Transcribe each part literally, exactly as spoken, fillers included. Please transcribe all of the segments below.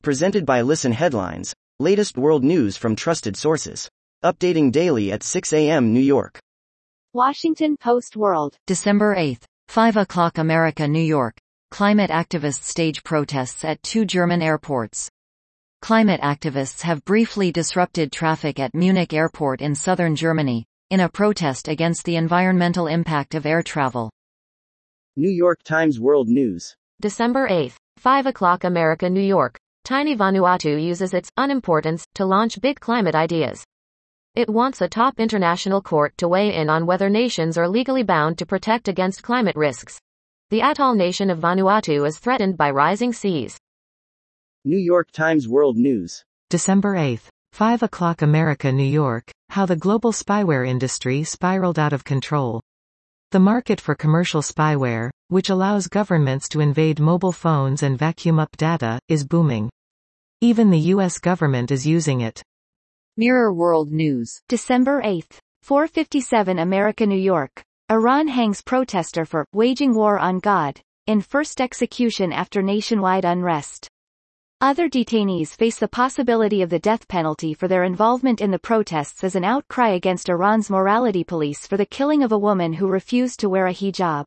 Presented by Listen Headlines, latest world news from trusted sources. Updating daily at six a m New York. Washington Post World. December eighth, five o'clock America, New York. Climate activists stage protests at two German airports. Climate activists have briefly disrupted traffic at Munich Airport in southern Germany, in a protest against the environmental impact of air travel. New York Times World News. December eighth, five o'clock America, New York. Tiny Vanuatu uses its unimportance to launch big climate ideas. It wants a top international court to weigh in on whether nations are legally bound to protect against climate risks. The atoll nation of Vanuatu is threatened by rising seas. New York Times World News. December eighth, five o'clock America, New York. How the global spyware industry spiraled out of control. The market for commercial spyware, which allows governments to invade mobile phones and vacuum up data, is booming. Even the U S government is using it. Mirror World News. December eighth, four fifty-seven America, New York. Iran hangs protester for waging war on God in first execution after nationwide unrest. Other detainees face the possibility of the death penalty for their involvement in the protests as an outcry against Iran's morality police for the killing of a woman who refused to wear a hijab.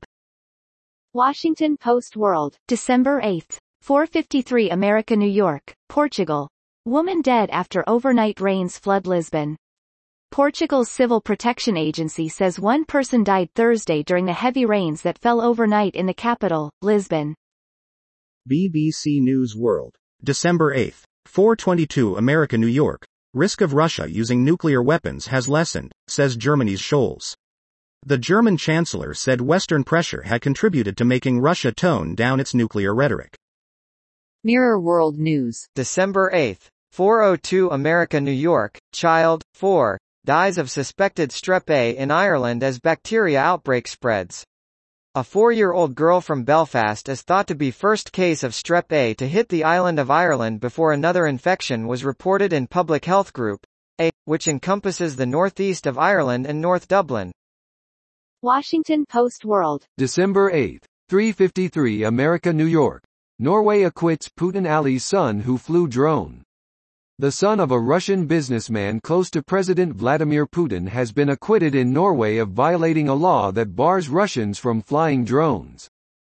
Washington Post World. December eighth, four fifty-three America, New York, Portugal. Woman dead after overnight rains flood Lisbon. Portugal's Civil Protection Agency says one person died Thursday during the heavy rains that fell overnight in the capital, Lisbon. B B C News World. December eighth, four twenty-two America, New York. Risk of Russia using nuclear weapons has lessened, says Germany's Scholz. The German chancellor said Western pressure had contributed to making Russia tone down its nuclear rhetoric. Mirror World News. December eighth, four oh two America, New York. Child, four, dies of suspected strep A in Ireland as bacteria outbreak spreads. A four-year-old girl from Belfast is thought to be first case of strep A to hit the island of Ireland before another infection was reported in Public Health Group A, which encompasses the northeast of Ireland and North Dublin. Washington Post World. December eighth, three fifty-three America, New York. Norway acquits Putin ally's son who flew drone. The son of a Russian businessman close to President Vladimir Putin has been acquitted in Norway of violating a law that bars Russians from flying drones.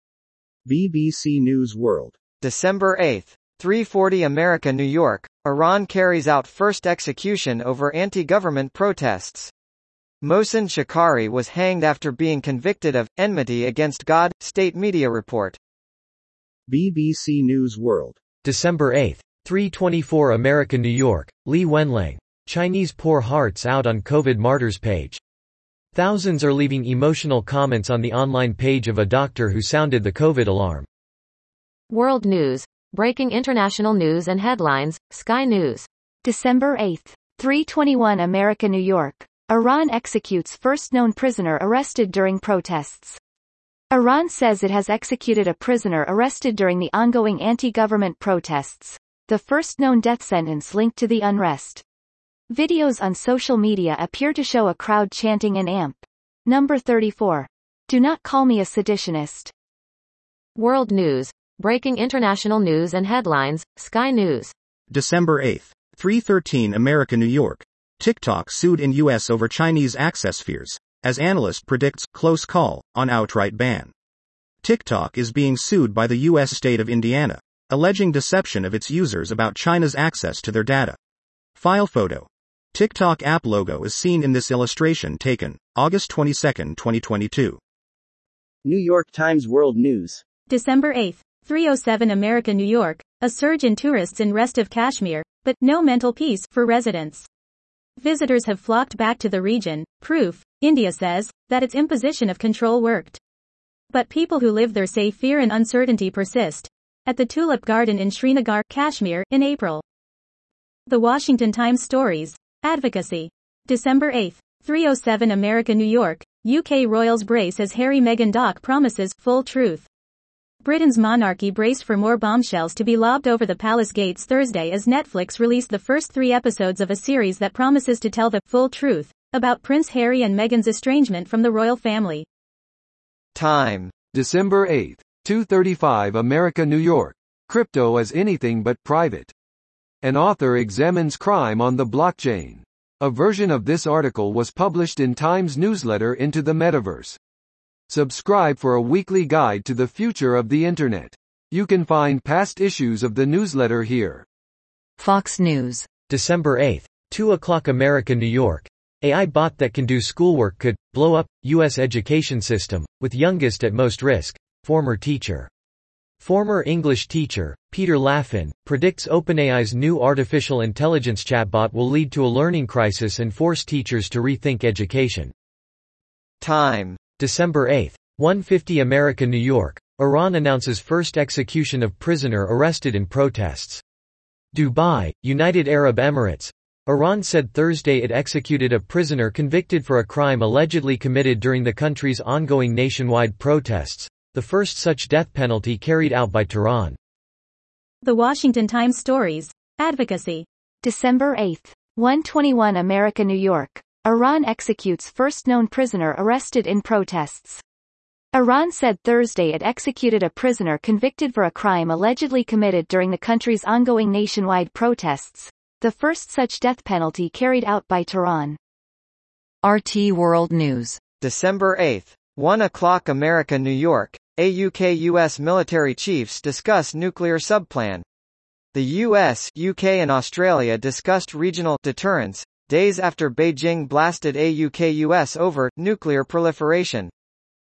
B B C News World. December eighth, three forty America, New York. Iran carries out first execution over anti-government protests. Mohsen Shakari was hanged after being convicted of enmity against God, state media report. B B C News World. December eighth, three twenty-four America, New York. Li Wenliang. Chinese pour hearts out on COVID martyrs page. Thousands are leaving emotional comments on the online page of a doctor who sounded the COVID alarm. World News. Breaking international news and headlines. Sky News. December eighth, three twenty-one America, New York. Iran executes first known prisoner arrested during protests. Iran says it has executed a prisoner arrested during the ongoing anti-government protests, the first known death sentence linked to the unrest. Videos on social media appear to show a crowd chanting an amp. Number thirty-four. Do not call me a seditionist. World News. Breaking international news and headlines. Sky News. December eighth, three thirteen America, New York. TikTok sued in U S over Chinese access fears, as analyst predicts close call on outright ban. TikTok is being sued by the U S state of Indiana, alleging deception of its users about China's access to their data. File photo. TikTok app logo is seen in this illustration taken August twenty-second, twenty twenty-two. New York Times World News. December eighth, three oh seven America, New York. A surge in tourists in rest of Kashmir, but no mental peace for residents. Visitors have flocked back to the region, proof, India says, that its imposition of control worked. But people who live there say fear and uncertainty persist. At the Tulip Garden in Srinagar, Kashmir, in April. The Washington Times Stories. Advocacy. December eighth, three oh seven America, New York. U K royals brace as Harry-Meghan doc promises full truth. Britain's monarchy braced for more bombshells to be lobbed over the palace gates Thursday as Netflix released the first three episodes of a series that promises to tell the full truth about Prince Harry and Meghan's estrangement from the royal family. Time. December eighth, two thirty-five America, New York. crypto as anything but private. An author examines crime on the blockchain. A version of this article was published in Times newsletter Into the Metaverse. Subscribe for a weekly guide to the future of the Internet. You can find past issues of the newsletter here. Fox News. December eighth, two o'clock America, New York. A I bot that can do schoolwork could blow up U S education system, with youngest at most risk, former teacher. Former English teacher, Peter Laffin, predicts OpenAI's new artificial intelligence chatbot will lead to a learning crisis and force teachers to rethink education. Time. December eighth, one fifty America, New York. Iran announces first execution of prisoner arrested in protests. Dubai, United Arab Emirates. Iran said Thursday it executed a prisoner convicted for a crime allegedly committed during the country's ongoing nationwide protests, the first such death penalty carried out by Tehran. The Washington Times stories. Advocacy. December eighth, one twenty-one America, New York. Iran executes first known prisoner arrested in protests. Iran said Thursday it executed a prisoner convicted for a crime allegedly committed during the country's ongoing nationwide protests, the first such death penalty carried out by Tehran. R T World News. December eighth, one o'clock America, New York. A U K U S military chiefs discuss nuclear subplan. The U S, U K and Australia discussed regional deterrence, days after Beijing blasted A U K U S over nuclear proliferation.